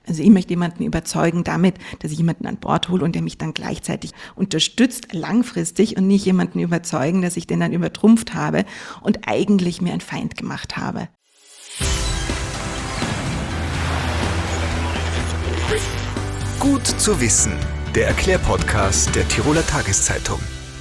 Also ich möchte jemanden überzeugen damit, dass ich jemanden an Bord hole und der mich dann gleichzeitig unterstützt, langfristig, und nicht jemanden überzeugen, dass ich den dann übertrumpft habe und eigentlich mir einen Feind gemacht habe. Gut zu wissen, der Erklärpodcast der Tiroler Tageszeitung.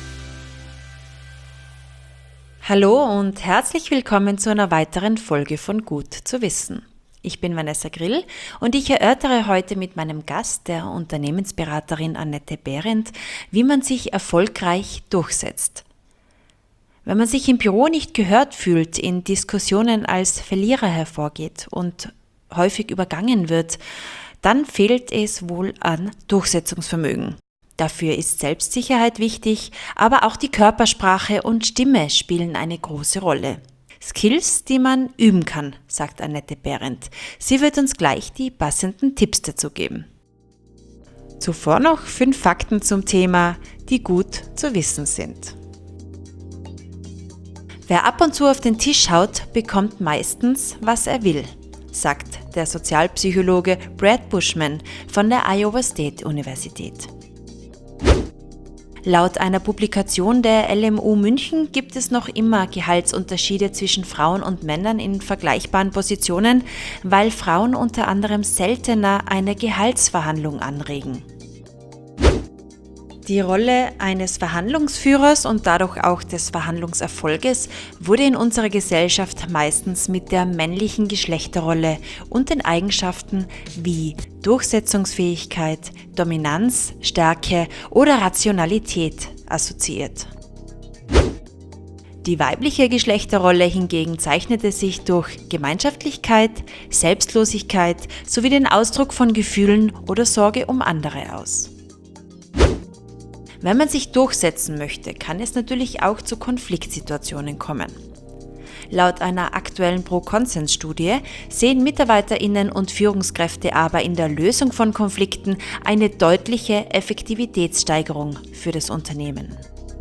Hallo und herzlich willkommen zu einer weiteren Folge von Gut zu wissen. Ich bin Vanessa Grill und ich erörtere heute mit meinem Gast, der Unternehmensberaterin Annette Behrendt, wie man sich erfolgreich durchsetzt. Wenn man sich im Büro nicht gehört fühlt, in Diskussionen als Verlierer hervorgeht und häufig übergangen wird, dann fehlt es wohl an Durchsetzungsvermögen. Dafür ist Selbstsicherheit wichtig, aber auch die Körpersprache und Stimme spielen eine große Rolle. Skills, die man üben kann, sagt Annette Behrendt. Sie wird uns gleich die passenden Tipps dazu geben. Zuvor noch 5 Fakten zum Thema, die gut zu wissen sind. Wer ab und zu auf den Tisch haut, bekommt meistens, was er will, sagt der Sozialpsychologe Brad Bushman von der Iowa State Universität. Laut einer Publikation der LMU München gibt es noch immer Gehaltsunterschiede zwischen Frauen und Männern in vergleichbaren Positionen, weil Frauen unter anderem seltener eine Gehaltsverhandlung anregen. Die Rolle eines Verhandlungsführers und dadurch auch des Verhandlungserfolges wurde in unserer Gesellschaft meistens mit der männlichen Geschlechterrolle und den Eigenschaften wie Durchsetzungsfähigkeit, Dominanz, Stärke oder Rationalität assoziiert. Die weibliche Geschlechterrolle hingegen zeichnete sich durch Gemeinschaftlichkeit, Selbstlosigkeit sowie den Ausdruck von Gefühlen oder Sorge um andere aus. Wenn man sich durchsetzen möchte, kann es natürlich auch zu Konfliktsituationen kommen. Laut einer aktuellen Pro-Konsens-Studie sehen MitarbeiterInnen und Führungskräfte aber in der Lösung von Konflikten eine deutliche Effektivitätssteigerung für das Unternehmen.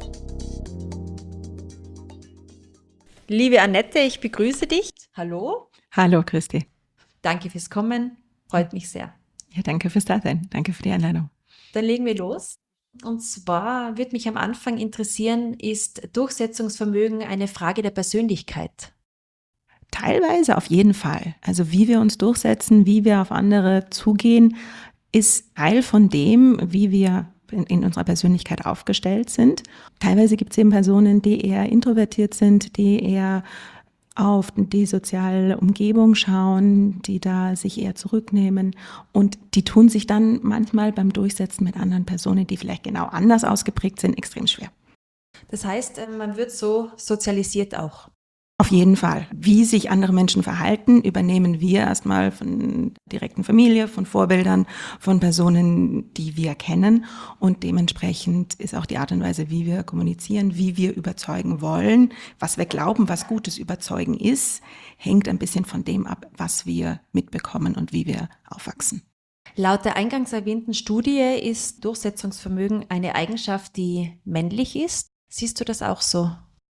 Liebe Annette, ich begrüße dich. Hallo. Hallo Christi. Danke fürs Kommen, freut mich sehr. Ja, danke fürs Dasein, danke für die Einladung. Dann legen wir los. Und zwar würde mich am Anfang interessieren, ist Durchsetzungsvermögen eine Frage der Persönlichkeit? Teilweise auf jeden Fall. Also wie wir uns durchsetzen, wie wir auf andere zugehen, ist Teil von dem, wie wir in unserer Persönlichkeit aufgestellt sind. Teilweise gibt es eben Personen, die eher introvertiert sind, die eher auf die soziale Umgebung schauen, die da sich eher zurücknehmen, und die tun sich dann manchmal beim Durchsetzen mit anderen Personen, die vielleicht genau anders ausgeprägt sind, extrem schwer. Das heißt, man wird so sozialisiert auch. Auf jeden Fall. Wie sich andere Menschen verhalten, übernehmen wir erstmal von direkten Familie, von Vorbildern, von Personen, die wir kennen, und dementsprechend ist auch die Art und Weise, wie wir kommunizieren, wie wir überzeugen wollen, was wir glauben, was gutes Überzeugen ist, hängt ein bisschen von dem ab, was wir mitbekommen und wie wir aufwachsen. Laut der eingangs erwähnten Studie ist Durchsetzungsvermögen eine Eigenschaft, die männlich ist. Siehst du das auch so?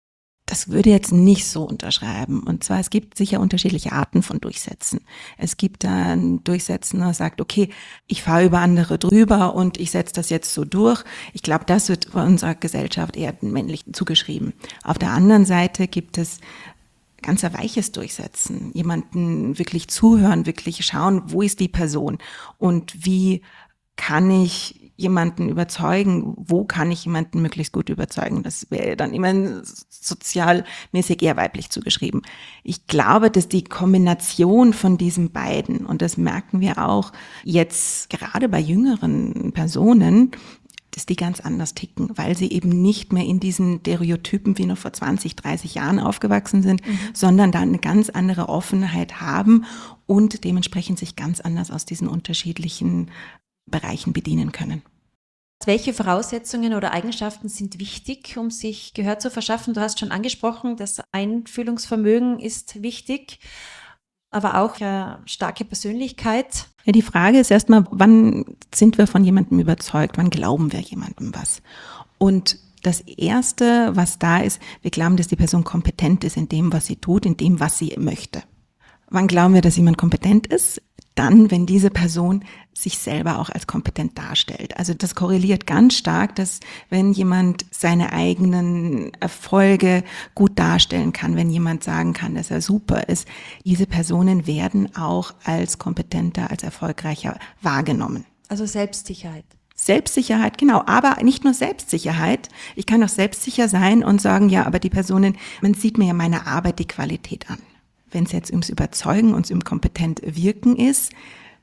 Das würde jetzt nicht so unterschreiben. Und zwar, es gibt sicher unterschiedliche Arten von Durchsetzen. Es gibt dann Durchsetzen, der sagt, okay, ich fahre über andere drüber und ich setze das jetzt so durch. Ich glaube, das wird bei unserer Gesellschaft eher den Männlichen zugeschrieben. Auf der anderen Seite gibt es ganz ein weiches Durchsetzen. Jemanden wirklich zuhören, wirklich schauen, wo ist die Person und wie kann ich jemanden überzeugen, wo kann ich jemanden möglichst gut überzeugen. Das wäre dann immer sozialmäßig eher weiblich zugeschrieben. Ich glaube, dass die Kombination von diesen beiden, und das merken wir auch jetzt gerade bei jüngeren Personen, dass die ganz anders ticken, weil sie eben nicht mehr in diesen Stereotypen wie noch vor 20, 30 Jahren aufgewachsen sind, sondern da eine ganz andere Offenheit haben und dementsprechend sich ganz anders aus diesen unterschiedlichen Bereichen bedienen können. Welche Voraussetzungen oder Eigenschaften sind wichtig, um sich Gehör zu verschaffen? Du hast schon angesprochen, das Einfühlungsvermögen ist wichtig, aber auch eine starke Persönlichkeit. Ja, die Frage ist erstmal, wann sind wir von jemandem überzeugt? Wann glauben wir jemandem was? Und das Erste, was da ist, wir glauben, dass die Person kompetent ist in dem, was sie tut, in dem, was sie möchte. Wann glauben wir, dass jemand kompetent ist? dann, wenn diese Person sich selber auch als kompetent darstellt. Also das korreliert ganz stark, dass wenn jemand seine eigenen Erfolge gut darstellen kann, wenn jemand sagen kann, dass er super ist, diese Personen werden auch als kompetenter, als erfolgreicher wahrgenommen. Also Selbstsicherheit. Selbstsicherheit, genau, aber nicht nur Selbstsicherheit. Ich kann auch selbstsicher sein und sagen, ja, aber die Personen, man sieht mir ja meine Arbeit, die Qualität an. Wenn es jetzt ums Überzeugen und ums kompetent Wirken ist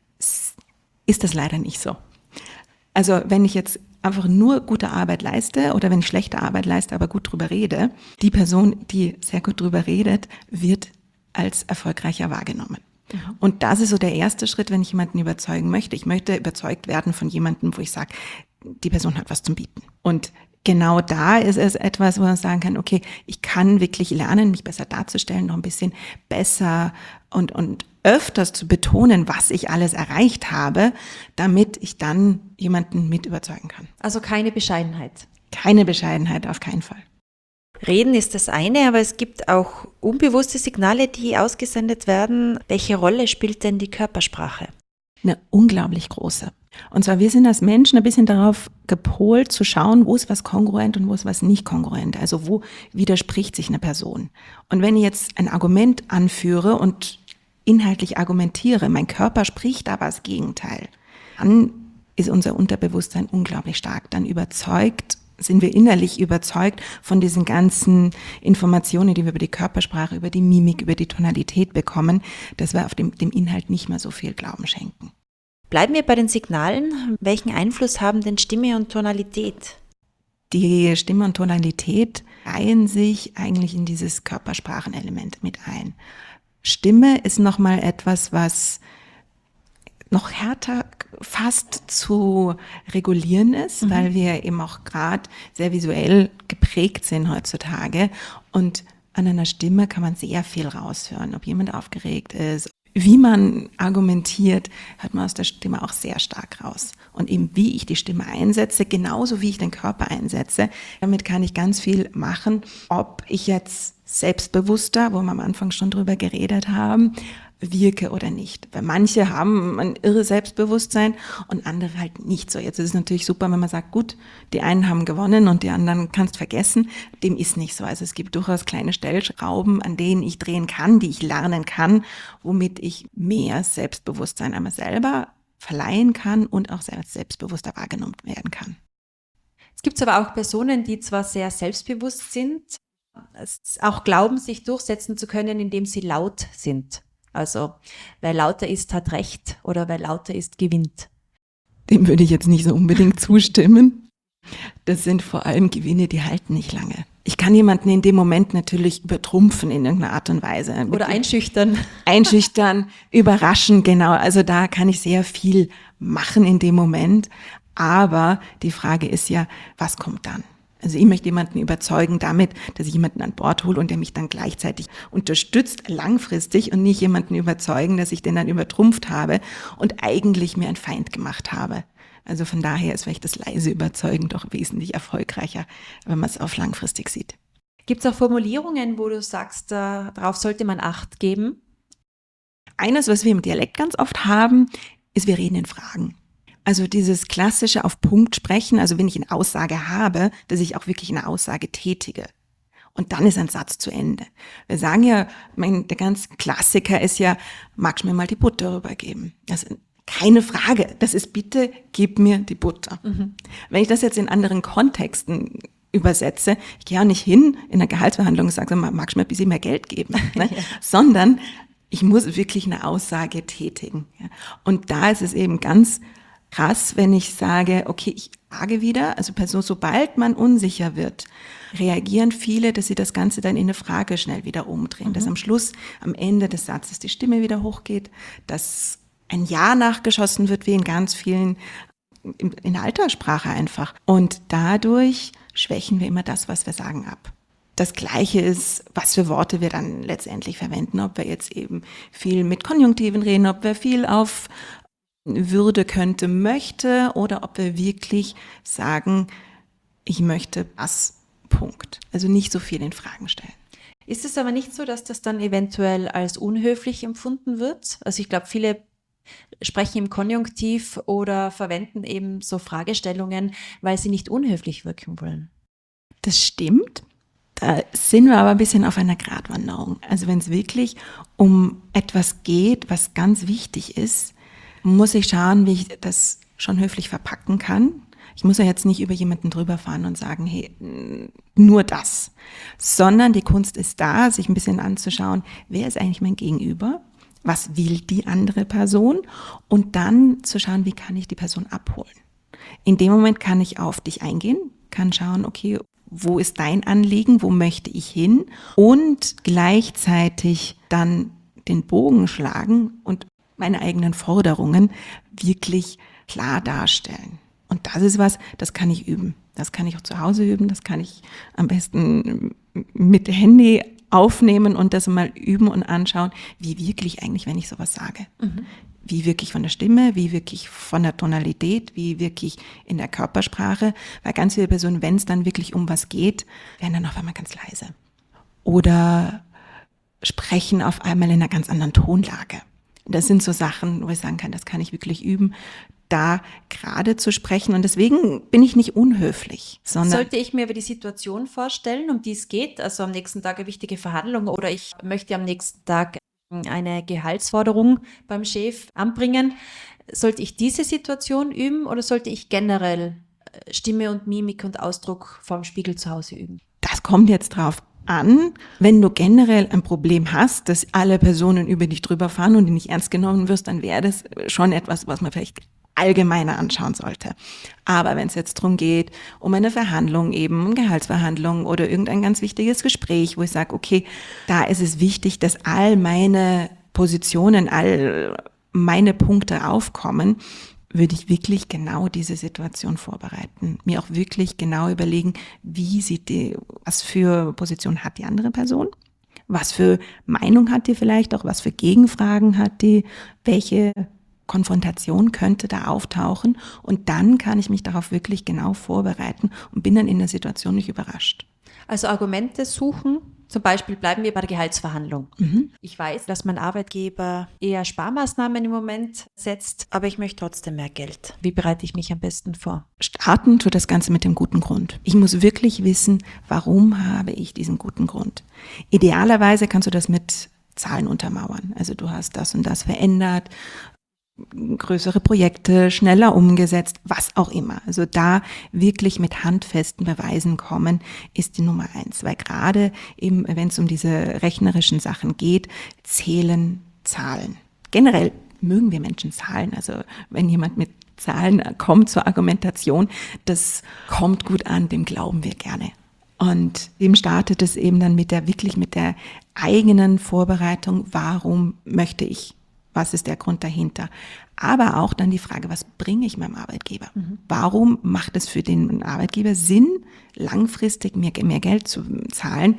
das leider nicht so. Also wenn ich jetzt einfach nur gute Arbeit leiste oder wenn ich schlechte Arbeit leiste, aber gut drüber rede, die Person, die sehr gut drüber redet, wird als erfolgreicher wahrgenommen. Und das ist so der erste Schritt, wenn ich jemanden überzeugen möchte. Ich möchte überzeugt werden von jemandem, wo ich sage, die Person hat was zum Bieten. Und genau da ist es etwas, wo man sagen kann, okay, ich kann wirklich lernen, mich besser darzustellen, noch ein bisschen besser und öfters zu betonen, was ich alles erreicht habe, damit ich dann jemanden mit überzeugen kann. Also keine Bescheidenheit. Keine Bescheidenheit, auf keinen Fall. Reden ist das eine, aber es gibt auch unbewusste Signale, die ausgesendet werden. Welche Rolle spielt denn die Körpersprache? Eine unglaublich große. Und zwar, wir sind als Menschen ein bisschen darauf gepolt, zu schauen, wo ist was kongruent und wo ist was nicht kongruent. Also wo widerspricht sich eine Person. Und wenn ich jetzt ein Argument anführe und inhaltlich argumentiere, mein Körper spricht aber das Gegenteil, dann ist unser Unterbewusstsein unglaublich stark. Dann sind wir innerlich überzeugt von diesen ganzen Informationen, die wir über die Körpersprache, über die Mimik, über die Tonalität bekommen, dass wir auf dem Inhalt nicht mehr so viel Glauben schenken. Bleiben wir bei den Signalen. Welchen Einfluss haben denn Stimme und Tonalität? Die Stimme und Tonalität reihen sich eigentlich in dieses Körpersprachenelement mit ein. Stimme ist nochmal etwas, was noch härter fast zu regulieren ist, weil wir eben auch gerade sehr visuell geprägt sind heutzutage. Und an einer Stimme kann man sehr viel raushören, ob jemand aufgeregt ist. Wie man argumentiert, hört man aus der Stimme auch sehr stark raus. Und eben wie ich die Stimme einsetze, genauso wie ich den Körper einsetze, damit kann ich ganz viel machen. Ob ich jetzt selbstbewusster, wo wir am Anfang schon drüber geredet haben, wirke oder nicht. Weil manche haben ein irre Selbstbewusstsein und andere halt nicht so. Jetzt ist es natürlich super, wenn man sagt, gut, die einen haben gewonnen und die anderen kannst vergessen. Dem ist nicht so. Also es gibt durchaus kleine Stellschrauben, an denen ich drehen kann, die ich lernen kann, womit ich mehr Selbstbewusstsein einmal selber verleihen kann und auch selbstbewusster wahrgenommen werden kann. Es gibt aber auch Personen, die zwar sehr selbstbewusst sind, auch glauben, sich durchsetzen zu können, indem sie laut sind. Also, wer lauter ist, hat Recht oder wer lauter ist, gewinnt. Dem würde ich jetzt nicht so unbedingt zustimmen. Das sind vor allem Gewinne, die halten nicht lange. Ich kann jemanden in dem Moment natürlich übertrumpfen in irgendeiner Art und Weise. Oder einschüchtern. Einschüchtern, überraschen, genau. Also da kann ich sehr viel machen in dem Moment. Aber die Frage ist ja, was kommt dann? Also ich möchte jemanden überzeugen damit, dass ich jemanden an Bord hole und der mich dann gleichzeitig unterstützt, langfristig, und nicht jemanden überzeugen, dass ich den dann übertrumpft habe und eigentlich mir einen Feind gemacht habe. Also von daher ist vielleicht das leise Überzeugen doch wesentlich erfolgreicher, wenn man es auf langfristig sieht. Gibt es auch Formulierungen, wo du sagst, darauf sollte man Acht geben? Eines, was wir im Dialekt ganz oft haben, ist, wir reden in Fragen. Also dieses klassische auf Punkt sprechen, also wenn ich eine Aussage habe, dass ich auch wirklich eine Aussage tätige. Und dann ist ein Satz zu Ende. Wir sagen ja, der ganz Klassiker ist ja, magst du mir mal die Butter rübergeben? Das ist keine Frage. Das ist bitte, gib mir die Butter. Wenn ich das jetzt in anderen Kontexten übersetze, ich gehe auch nicht hin in einer Gehaltsverhandlung und sage, magst du mir ein bisschen mehr Geld geben? Ne? Ja. Sondern ich muss wirklich eine Aussage tätigen. Und da ist es eben ganz krass, wenn ich sage, okay, ich frage wieder, also sobald man unsicher wird, reagieren viele, dass sie das Ganze dann in eine Frage schnell wieder umdrehen, dass am Schluss, am Ende des Satzes die Stimme wieder hochgeht, dass ein Ja nachgeschossen wird, wie in ganz vielen, in der Alltagssprache einfach. Und dadurch schwächen wir immer das, was wir sagen, ab. Das Gleiche ist, was für Worte wir dann letztendlich verwenden, ob wir jetzt eben viel mit Konjunktiven reden, ob wir viel auf würde, könnte, möchte oder ob wir wirklich sagen, ich möchte was, Punkt. Also nicht so viel in Fragen stellen. Ist es aber nicht so, dass das dann eventuell als unhöflich empfunden wird? Also ich glaube, viele sprechen im Konjunktiv oder verwenden eben so Fragestellungen, weil sie nicht unhöflich wirken wollen. Das stimmt. Da sind wir aber ein bisschen auf einer Gratwanderung. Also wenn es wirklich um etwas geht, was ganz wichtig ist, muss ich schauen, wie ich das schon höflich verpacken kann. Ich muss ja jetzt nicht über jemanden drüber fahren und sagen, hey, nur das. Sondern die Kunst ist da, sich ein bisschen anzuschauen, wer ist eigentlich mein Gegenüber? Was will die andere Person? Und dann zu schauen, wie kann ich die Person abholen? In dem Moment kann ich auf dich eingehen, kann schauen, okay, wo ist dein Anliegen, wo möchte ich hin? Und gleichzeitig dann den Bogen schlagen und meine eigenen Forderungen wirklich klar darstellen. Und das ist was, das kann ich üben. Das kann ich auch zu Hause üben, das kann ich am besten mit Handy aufnehmen und das mal üben und anschauen, wie wirklich eigentlich, wenn ich sowas sage. Wie wirklich von der Stimme, wie wirklich von der Tonalität, wie wirklich in der Körpersprache. Weil ganz viele Personen, wenn es dann wirklich um was geht, werden dann auf einmal ganz leise. Oder sprechen auf einmal in einer ganz anderen Tonlage. Das sind so Sachen, wo ich sagen kann, das kann ich wirklich üben, da gerade zu sprechen. Und deswegen bin ich nicht unhöflich, sondern... Sollte ich mir aber die Situation vorstellen, um die es geht, also am nächsten Tag eine wichtige Verhandlung oder ich möchte am nächsten Tag eine Gehaltsforderung beim Chef anbringen, sollte ich diese Situation üben oder sollte ich generell Stimme und Mimik und Ausdruck vorm Spiegel zu Hause üben? Das kommt jetzt drauf an, wenn du generell ein Problem hast, dass alle Personen über dich drüber fahren und du nicht ernst genommen wirst, dann wäre das schon etwas, was man vielleicht allgemeiner anschauen sollte. Aber wenn es jetzt darum geht, um eine Verhandlung eben, um Gehaltsverhandlung oder irgendein ganz wichtiges Gespräch, wo ich sage, okay, da ist es wichtig, dass all meine Positionen, all meine Punkte aufkommen, würde ich wirklich genau diese Situation vorbereiten. Mir auch wirklich genau überlegen, was für Position hat die andere Person? Was für Meinung hat die vielleicht auch? Was für Gegenfragen hat die? Welche Konfrontation könnte da auftauchen? Und dann kann ich mich darauf wirklich genau vorbereiten und bin dann in der Situation nicht überrascht. Also Argumente suchen, zum Beispiel bleiben wir bei der Gehaltsverhandlung. Ich weiß, dass mein Arbeitgeber eher Sparmaßnahmen im Moment setzt, aber ich möchte trotzdem mehr Geld. Wie bereite ich mich am besten vor? Starten tut das Ganze mit dem guten Grund. Ich muss wirklich wissen, warum habe ich diesen guten Grund. Idealerweise kannst du das mit Zahlen untermauern. Also du hast das und das verändert, größere Projekte schneller umgesetzt, was auch immer. Also da wirklich mit handfesten Beweisen kommen, ist die Nummer 1. Weil gerade eben, wenn es um diese rechnerischen Sachen geht, zählen Zahlen. Generell mögen wir Menschen Zahlen. Also wenn jemand mit Zahlen kommt zur Argumentation, das kommt gut an, dem glauben wir gerne. Und dem startet es eben dann mit der eigenen Vorbereitung, warum möchte ich? Was ist der Grund dahinter? Aber auch dann die Frage, was bringe ich meinem Arbeitgeber? Warum macht es für den Arbeitgeber Sinn, langfristig mir mehr Geld zu zahlen?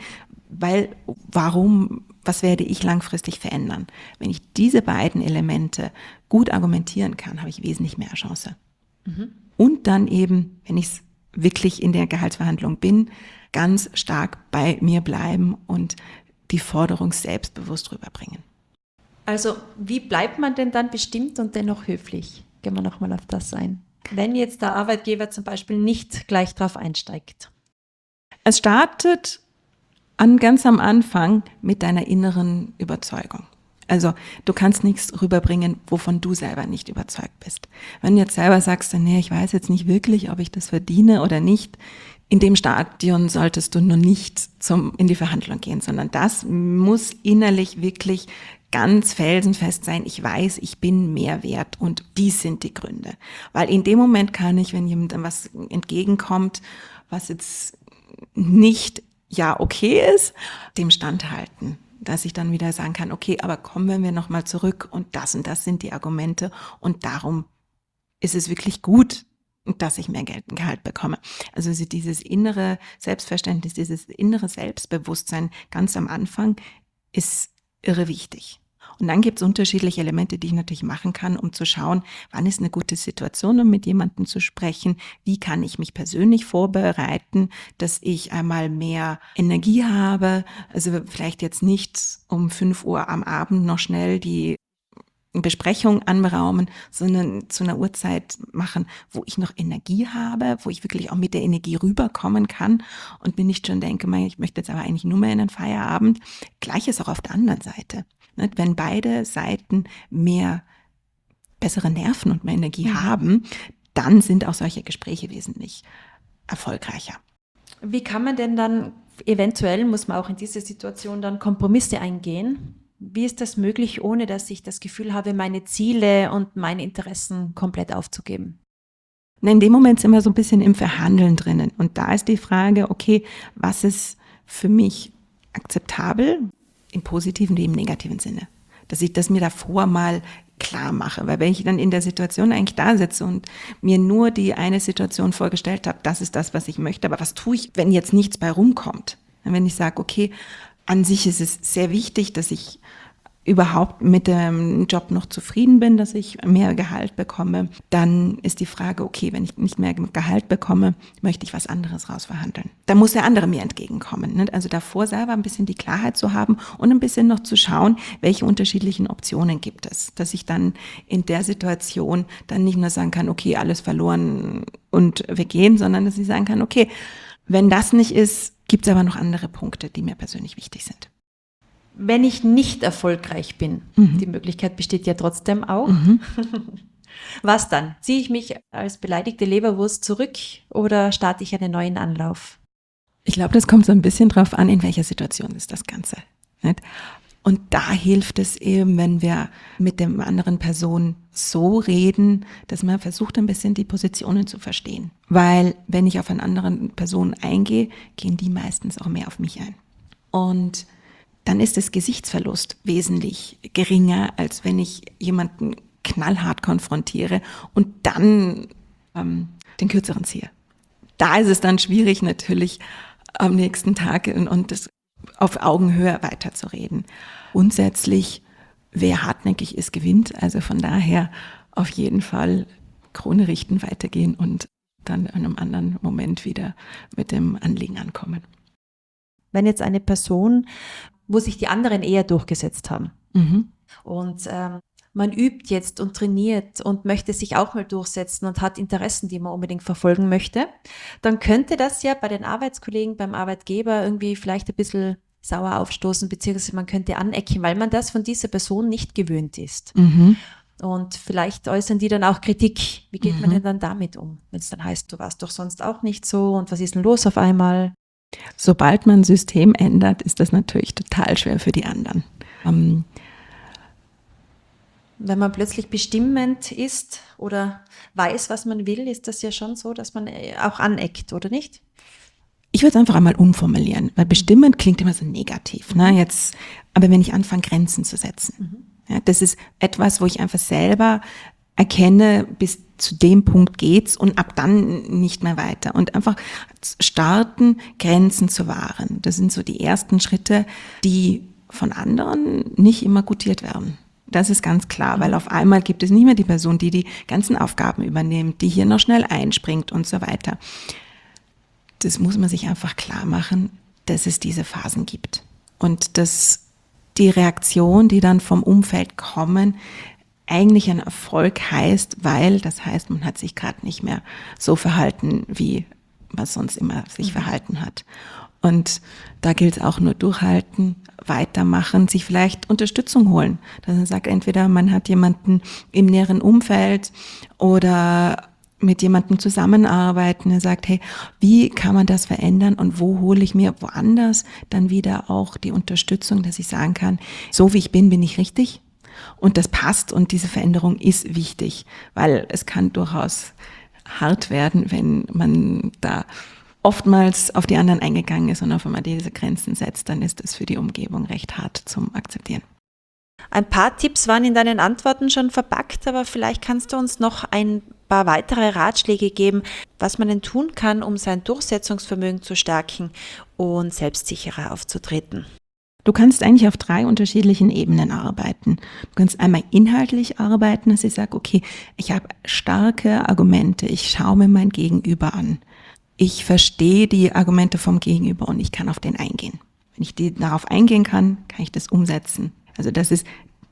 Was werde ich langfristig verändern? Wenn ich diese beiden Elemente gut argumentieren kann, habe ich wesentlich mehr Chance. Und dann eben, wenn ich es wirklich in der Gehaltsverhandlung bin, ganz stark bei mir bleiben und die Forderung selbstbewusst rüberbringen. Also wie bleibt man denn dann bestimmt und dennoch höflich? Gehen wir nochmal auf das ein. Wenn jetzt der Arbeitgeber zum Beispiel nicht gleich drauf einsteigt. Es startet ganz am Anfang mit deiner inneren Überzeugung. Also du kannst nichts rüberbringen, wovon du selber nicht überzeugt bist. Wenn du jetzt selber sagst, nee, ich weiß jetzt nicht wirklich, ob ich das verdiene oder nicht, in dem Stadion solltest du nur nicht in die Verhandlung gehen, sondern das muss innerlich wirklich ganz felsenfest sein, ich weiß, ich bin mehr wert und dies sind die Gründe. Weil in dem Moment kann ich, wenn jemandem was entgegenkommt, was jetzt nicht okay ist, dem standhalten. Dass ich dann wieder sagen kann, okay, aber kommen wir nochmal zurück und das sind die Argumente und darum ist es wirklich gut, dass ich mehr Gehalt bekomme. Also dieses innere Selbstverständnis, dieses innere Selbstbewusstsein ganz am Anfang ist irre wichtig. Und dann gibt es unterschiedliche Elemente, die ich natürlich machen kann, um zu schauen, wann ist eine gute Situation, um mit jemandem zu sprechen, wie kann ich mich persönlich vorbereiten, dass ich einmal mehr Energie habe, also vielleicht jetzt nicht um 5 Uhr am Abend noch schnell die Besprechung anberaumen, sondern zu einer Uhrzeit machen, wo ich noch Energie habe, wo ich wirklich auch mit der Energie rüberkommen kann und mir nicht schon denke, ich möchte jetzt aber eigentlich nur mehr in den Feierabend. Gleiches auch auf der anderen Seite. Wenn beide Seiten bessere Nerven und mehr Energie haben, dann sind auch solche Gespräche wesentlich erfolgreicher. Wie kann man denn dann, eventuell muss man auch in dieser Situation dann Kompromisse eingehen? Wie ist das möglich, ohne dass ich das Gefühl habe, meine Ziele und meine Interessen komplett aufzugeben? In dem Moment sind wir so ein bisschen im Verhandeln drinnen. Und da ist die Frage, okay, was ist für mich akzeptabel im positiven wie im negativen Sinne? Dass ich das mir davor mal klar mache. Weil wenn ich dann in der Situation eigentlich da sitze und mir nur die eine Situation vorgestellt habe, das ist das, was ich möchte, aber was tue ich, wenn jetzt nichts bei rumkommt? Wenn ich sage, okay, an sich ist es sehr wichtig, dass ich überhaupt mit dem Job noch zufrieden bin, dass ich mehr Gehalt bekomme, dann ist die Frage, okay, wenn ich nicht mehr Gehalt bekomme, möchte ich was anderes rausverhandeln. Da muss der andere mir entgegenkommen. Also davor selber ein bisschen die Klarheit zu haben und ein bisschen noch zu schauen, welche unterschiedlichen Optionen gibt es, dass ich dann in der Situation dann nicht nur sagen kann, okay, alles verloren und wir gehen, sondern dass ich sagen kann, okay, wenn das nicht ist, gibt es aber noch andere Punkte, die mir persönlich wichtig sind. Wenn ich nicht erfolgreich bin, die Möglichkeit besteht ja trotzdem auch. Was dann? Ziehe ich mich als beleidigte Leberwurst zurück oder starte ich einen neuen Anlauf? Ich glaube, das kommt so ein bisschen drauf an, in welcher Situation ist das Ganze. Nicht? Und da hilft es eben, wenn wir mit der anderen Person so reden, dass man versucht, ein bisschen die Positionen zu verstehen. Weil wenn ich auf eine andere Person eingehe, gehen die meistens auch mehr auf mich ein. Und dann ist das Gesichtsverlust wesentlich geringer, als wenn ich jemanden knallhart konfrontiere und dann den Kürzeren ziehe. Da ist es dann schwierig, natürlich am nächsten Tag und das auf Augenhöhe weiterzureden. Grundsätzlich, wer hartnäckig ist, gewinnt. Also von daher auf jeden Fall Krone richten, weitergehen und dann in einem anderen Moment wieder mit dem Anliegen ankommen. Wenn jetzt eine Person, wo sich die anderen eher durchgesetzt haben und man übt jetzt und trainiert und möchte sich auch mal durchsetzen und hat Interessen, die man unbedingt verfolgen möchte, dann könnte das ja bei den Arbeitskollegen, beim Arbeitgeber irgendwie vielleicht ein bisschen sauer aufstoßen, beziehungsweise man könnte anecken, weil man das von dieser Person nicht gewöhnt ist. Und vielleicht äußern die dann auch Kritik. Wie geht man denn dann damit um, wenn es dann heißt, du warst doch sonst auch nicht so und was ist denn los auf einmal? Sobald man ein System ändert, ist das natürlich total schwer für die anderen. Wenn man plötzlich bestimmend ist oder weiß, was man will, ist das ja schon so, dass man auch aneckt, oder nicht? Ich würde es einfach einmal umformulieren, weil bestimmend klingt immer so negativ. Ne? Aber wenn ich anfange, Grenzen zu setzen, ja, das ist etwas, wo ich einfach selber erkenne, bis zu dem Punkt geht's und ab dann nicht mehr weiter. Und einfach starten, Grenzen zu wahren. Das sind so die ersten Schritte, die von anderen nicht immer gutiert werden. Das ist ganz klar, weil auf einmal gibt es nicht mehr die Person, die die ganzen Aufgaben übernimmt, die hier noch schnell einspringt und so weiter. Das muss man sich einfach klar machen, dass es diese Phasen gibt. Und dass die Reaktion, die dann vom Umfeld kommen, eigentlich ein Erfolg heißt, weil das heißt, man hat sich gerade nicht mehr so verhalten, wie man sonst immer sich verhalten hat. Und da gilt es auch nur durchhalten, weitermachen, sich vielleicht Unterstützung holen. Dass man sagt, entweder man hat jemanden im näheren Umfeld oder mit jemandem zusammenarbeiten, der sagt, hey, wie kann man das verändern und wo hole ich mir woanders dann wieder auch die Unterstützung, dass ich sagen kann, so wie ich bin ich richtig. Und das passt und diese Veränderung ist wichtig, weil es kann durchaus hart werden, wenn man da oftmals auf die anderen eingegangen ist und auf einmal diese Grenzen setzt, dann ist es für die Umgebung recht hart zum Akzeptieren. Ein paar Tipps waren in deinen Antworten schon verpackt, aber vielleicht kannst du uns noch ein paar weitere Ratschläge geben, was man denn tun kann, um sein Durchsetzungsvermögen zu stärken und selbstsicherer aufzutreten. Du kannst eigentlich auf 3 unterschiedlichen Ebenen arbeiten. Du kannst einmal inhaltlich arbeiten, dass ich sage, okay, ich habe starke Argumente, ich schaue mir mein Gegenüber an. Ich verstehe die Argumente vom Gegenüber und ich kann auf den eingehen. Wenn ich darauf eingehen kann, kann ich das umsetzen. Also das ist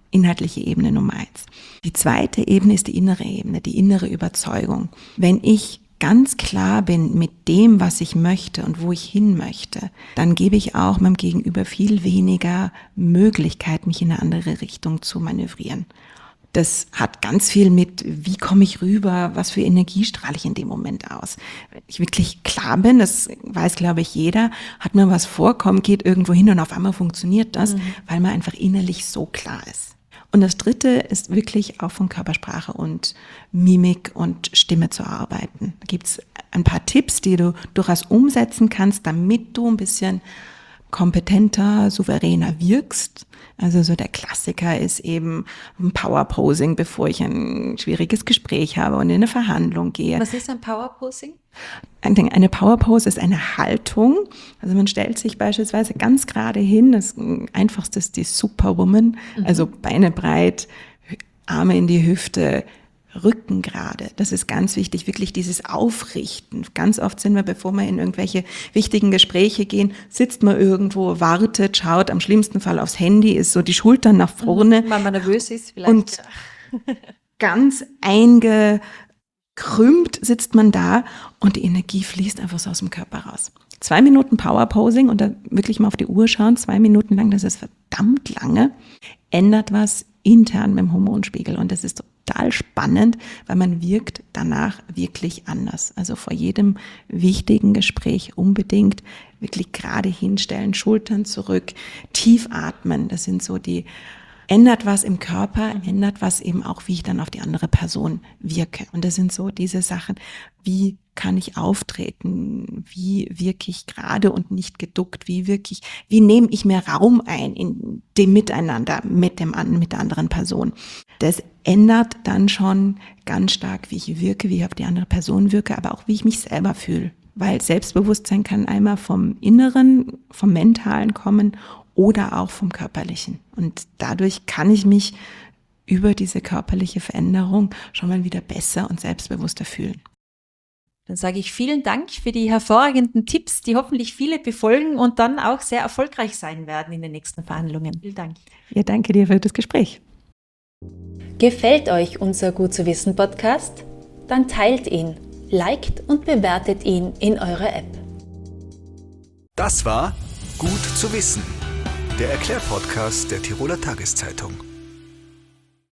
inhaltliche Ebene Nummer 1. Die zweite Ebene ist die innere Ebene, die innere Überzeugung. Wenn ich ganz klar bin mit dem, was ich möchte und wo ich hin möchte, dann gebe ich auch meinem Gegenüber viel weniger Möglichkeit, mich in eine andere Richtung zu manövrieren. Das hat ganz viel mit, wie komme ich rüber, was für Energie strahle ich in dem Moment aus. Wenn ich wirklich klar bin, das weiß, glaube ich, jeder, hat mir was vorkommen, geht irgendwo hin und auf einmal funktioniert das, weil man einfach innerlich so klar ist. Und das dritte ist wirklich auch von Körpersprache und Mimik und Stimme zu arbeiten. Da gibt's ein paar Tipps, die du durchaus umsetzen kannst, damit du ein bisschen kompetenter, souveräner wirkst. Also so der Klassiker ist eben ein Powerposing, bevor ich ein schwieriges Gespräch habe und in eine Verhandlung gehe. Was ist ein Powerposing? Eine Powerpose ist eine Haltung. Also man stellt sich beispielsweise ganz gerade hin. Das einfachste ist die Superwoman. Also Beine breit, Arme in die Hüfte, Rücken gerade. Das ist ganz wichtig, wirklich dieses Aufrichten. Ganz oft sind wir, bevor wir in irgendwelche wichtigen Gespräche gehen, sitzt man irgendwo, wartet, schaut am schlimmsten Fall aufs Handy, ist so die Schultern nach vorne. Weil man nervös ist vielleicht. Und ganz eingekrümmt sitzt man da und die Energie fließt einfach so aus dem Körper raus. 2 Minuten Powerposing und da wirklich mal auf die Uhr schauen, 2 Minuten lang, das ist verdammt lange, ändert was intern mit dem Hormonspiegel und das ist total spannend, weil man wirkt danach wirklich anders. Also vor jedem wichtigen Gespräch unbedingt wirklich gerade hinstellen, Schultern zurück, tief atmen. Das sind so die, ändert was im Körper, ändert was eben auch, wie ich dann auf die andere Person wirke. Und das sind so diese Sachen, wie kann ich auftreten, wie wirke ich gerade und nicht geduckt, wie nehme ich mehr Raum ein in dem Miteinander mit der anderen Person. Das ändert dann schon ganz stark, wie ich wirke, wie ich auf die andere Person wirke, aber auch wie ich mich selber fühle. Weil Selbstbewusstsein kann einmal vom Inneren, vom Mentalen kommen oder auch vom Körperlichen. Und dadurch kann ich mich über diese körperliche Veränderung schon mal wieder besser und selbstbewusster fühlen. Dann sage ich vielen Dank für die hervorragenden Tipps, die hoffentlich viele befolgen und dann auch sehr erfolgreich sein werden in den nächsten Verhandlungen. Vielen Dank. Ja, danke dir für das Gespräch. Gefällt euch unser Gut zu wissen Podcast? Dann teilt ihn, liked und bewertet ihn in eurer App. Das war Gut zu wissen, der Erklärpodcast der Tiroler Tageszeitung.